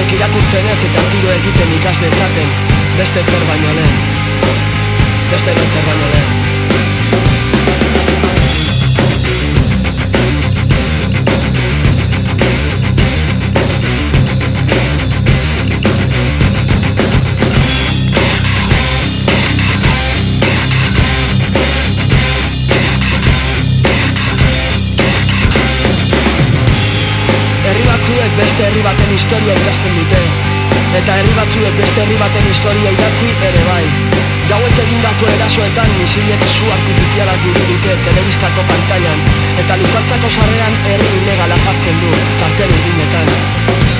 Liburuak irakurtzen ez eta tiro egiten ikas dezaten. Beste zer baino lehen. Beste zer baino lehen. Beste herri baten historia ikasten dute, eta herri batzuek beste herri baten historia idatzi ere bai. Gauez egindako erasoetan misilek su artifizialak dirudute telebistako pantailan, eta luzaltzako sarrean herri ilegala jartzen du kartel urdinetan.